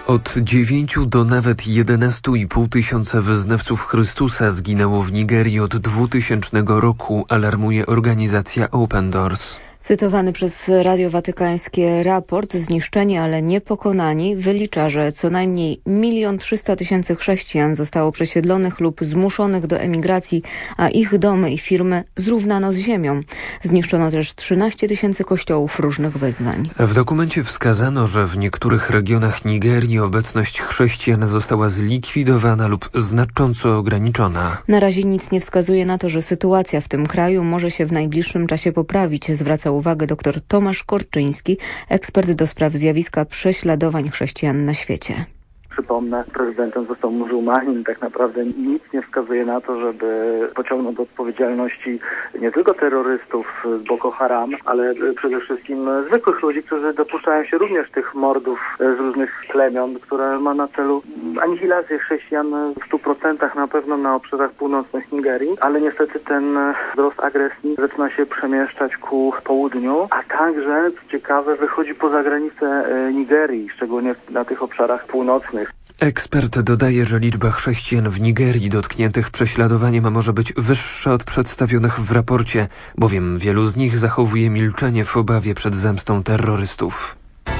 Od 9 do nawet 11,5 tysiąca wyznawców Chrystusa zginęło w Nigerii od 2000 roku, alarmuje organizacja Open Doors. Cytowany przez Radio Watykańskie raport Zniszczeni, ale nie pokonani wylicza, że co najmniej 1 300 000 chrześcijan zostało przesiedlonych lub zmuszonych do emigracji, a ich domy i firmy zrównano z ziemią. Zniszczono też 13 000 kościołów różnych wyznań. W dokumencie wskazano, że w niektórych regionach Nigerii obecność chrześcijan została zlikwidowana lub znacząco ograniczona. Na razie nic nie wskazuje na to, że sytuacja w tym kraju może się w najbliższym czasie poprawić, zwraca uwagę dr Tomasz Korczyński, ekspert do spraw zjawiska prześladowań chrześcijan na świecie. Przypomnę, prezydentem został muzułmanin. Tak naprawdę nic nie wskazuje na to, żeby pociągnął do odpowiedzialności nie tylko terrorystów z Boko Haram, ale przede wszystkim zwykłych ludzi, którzy dopuszczają się również tych mordów z różnych plemion, które ma na celu anihilację chrześcijan w 100% na pewno na obszarach północnych Nigerii, ale niestety ten wzrost agresji zaczyna się przemieszczać ku południu, a także, co ciekawe, wychodzi poza granice Nigerii, szczególnie na tych obszarach północnych. Ekspert dodaje, że liczba chrześcijan w Nigerii dotkniętych prześladowaniem może być wyższa od przedstawionych w raporcie, bowiem wielu z nich zachowuje milczenie w obawie przed zemstą terrorystów.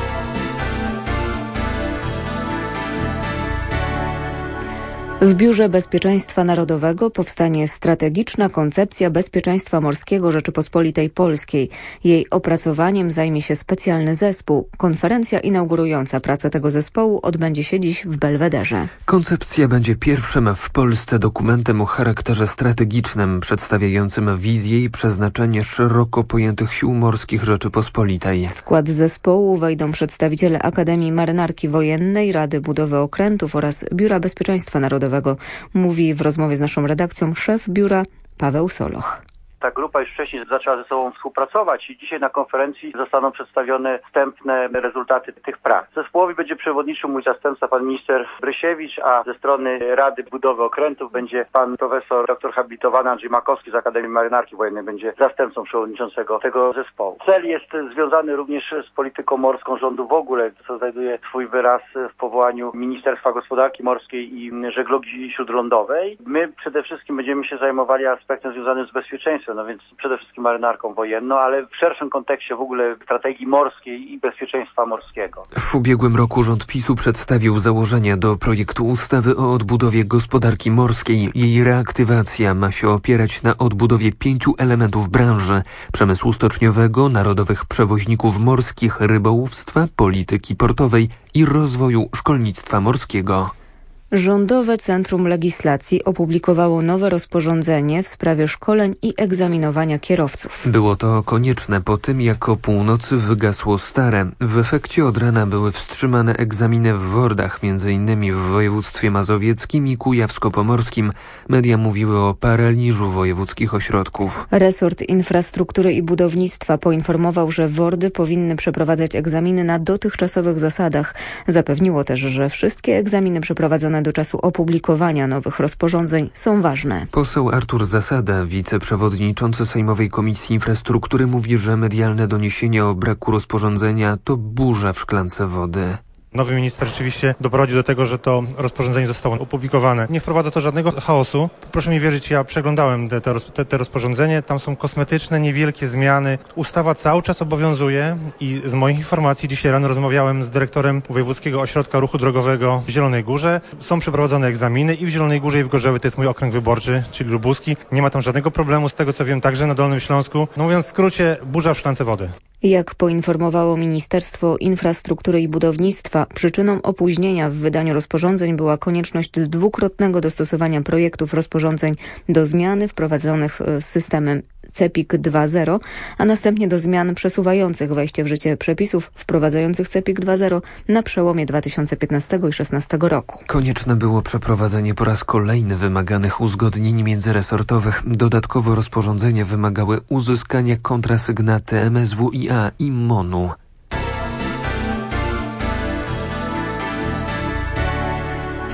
W Biurze Bezpieczeństwa Narodowego powstanie strategiczna koncepcja bezpieczeństwa morskiego Rzeczypospolitej Polskiej. Jej opracowaniem zajmie się specjalny zespół. Konferencja inaugurująca pracę tego zespołu odbędzie się dziś w Belwederze. Koncepcja będzie pierwszym w Polsce dokumentem o charakterze strategicznym, przedstawiającym wizję i przeznaczenie szeroko pojętych sił morskich Rzeczypospolitej. W skład zespołu wejdą przedstawiciele Akademii Marynarki Wojennej, Rady Budowy Okrętów oraz Biura Bezpieczeństwa Narodowego. Mówi w rozmowie z naszą redakcją szef biura Paweł Soloch. Ta grupa już wcześniej zaczęła ze sobą współpracować i dzisiaj na konferencji zostaną przedstawione wstępne rezultaty tych prac. Zespołowi będzie przewodniczył mój zastępca, pan minister Brysiewicz, a ze strony Rady Budowy Okrętów będzie pan profesor doktor habilitowany Andrzej Makowski z Akademii Marynarki Wojennej, będzie zastępcą przewodniczącego tego zespołu. Cel jest związany również z polityką morską rządu w ogóle, co znajduje swój wyraz w powołaniu Ministerstwa Gospodarki Morskiej i Żeglugi Śródlądowej. My przede wszystkim będziemy się zajmowali aspektem związanym z bezpieczeństwem, no więc przede wszystkim marynarką wojenną, ale w szerszym kontekście w ogóle strategii morskiej i bezpieczeństwa morskiego. W ubiegłym roku rząd PiS-u przedstawił założenia do projektu ustawy o odbudowie gospodarki morskiej. Jej reaktywacja ma się opierać na odbudowie 5 elementów branży: przemysłu stoczniowego, narodowych przewoźników morskich, rybołówstwa, polityki portowej i rozwoju szkolnictwa morskiego. Rządowe Centrum Legislacji opublikowało nowe rozporządzenie w sprawie szkoleń i egzaminowania kierowców. Było to konieczne po tym, jak o północy wygasło stare. W efekcie od rana były wstrzymane egzaminy w Wordach, m.in. w województwie mazowieckim i kujawsko-pomorskim. Media mówiły o paraliżu wojewódzkich ośrodków. Resort Infrastruktury i Budownictwa poinformował, że Wordy powinny przeprowadzać egzaminy na dotychczasowych zasadach. Zapewniło też, że wszystkie egzaminy przeprowadzone do czasu opublikowania nowych rozporządzeń są ważne. Poseł Artur Zasada, wiceprzewodniczący Sejmowej Komisji Infrastruktury, mówi, że medialne doniesienia o braku rozporządzenia to burza w szklance wody. Nowy minister rzeczywiście doprowadził do tego, że to rozporządzenie zostało opublikowane. Nie wprowadza to żadnego chaosu. Proszę mi wierzyć, ja przeglądałem te rozporządzenie. Tam są kosmetyczne, niewielkie zmiany. Ustawa cały czas obowiązuje i z moich informacji dzisiaj rano rozmawiałem z dyrektorem Wojewódzkiego Ośrodka Ruchu Drogowego w Zielonej Górze. Są przeprowadzone egzaminy i w Zielonej Górze, i w Gorzowie, to jest mój okręg wyborczy, czyli lubuski. Nie ma tam żadnego problemu, z tego co wiem, także na Dolnym Śląsku. No mówiąc w skrócie, burza w szklance wody. Jak poinformowało Ministerstwo Infrastruktury i Budownictwa, przyczyną opóźnienia w wydaniu rozporządzeń była konieczność dwukrotnego dostosowania projektów rozporządzeń do zmiany wprowadzonych z systemem CEPiK 2.0, a następnie do zmian przesuwających wejście w życie przepisów wprowadzających CEPiK 2.0 na przełomie 2015 i 2016 roku. Konieczne było przeprowadzenie po raz kolejny wymaganych uzgodnień międzyresortowych. Dodatkowo rozporządzenia wymagały uzyskania kontrasygnaty MSWiA i MON-u.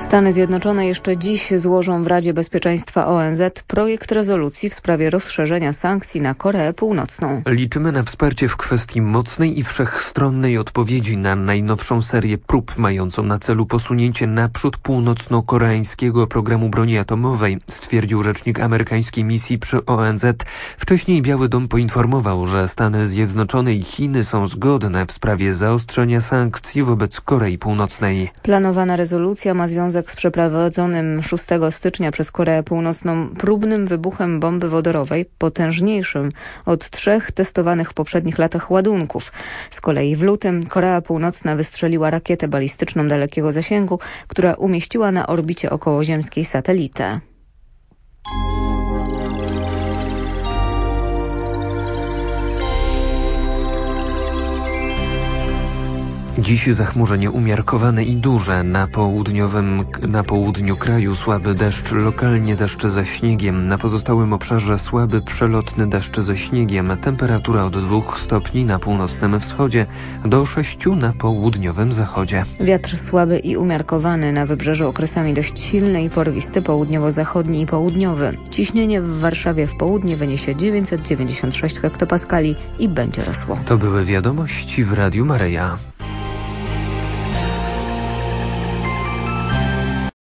Stany Zjednoczone jeszcze dziś złożą w Radzie Bezpieczeństwa ONZ projekt rezolucji w sprawie rozszerzenia sankcji na Koreę Północną. Liczymy na wsparcie w kwestii mocnej i wszechstronnej odpowiedzi na najnowszą serię prób mającą na celu posunięcie naprzód północno-koreańskiego programu broni atomowej, stwierdził rzecznik amerykańskiej misji przy ONZ. Wcześniej Biały Dom poinformował, że Stany Zjednoczone i Chiny są zgodne w sprawie zaostrzenia sankcji wobec Korei Północnej. Planowana rezolucja ma związek z przeprowadzonym 6 stycznia przez Koreę Północną próbnym wybuchem bomby wodorowej, potężniejszym od 3 testowanych w poprzednich latach ładunków. Z kolei w lutym Korea Północna wystrzeliła rakietę balistyczną dalekiego zasięgu, która umieściła na orbicie okołoziemskiej satelitę. Dziś zachmurzenie umiarkowane i duże. Na południu kraju słaby deszcz, lokalnie deszcz ze śniegiem. Na pozostałym obszarze słaby przelotny deszcz ze śniegiem. Temperatura od 2 stopni na północnym wschodzie do 6 na południowym zachodzie. Wiatr słaby i umiarkowany, na wybrzeżu okresami dość silny i porwisty, południowo-zachodni i południowy. Ciśnienie w Warszawie w południe wyniesie 996 hektopaskali i będzie rosło. To były wiadomości w Radiu Maryja.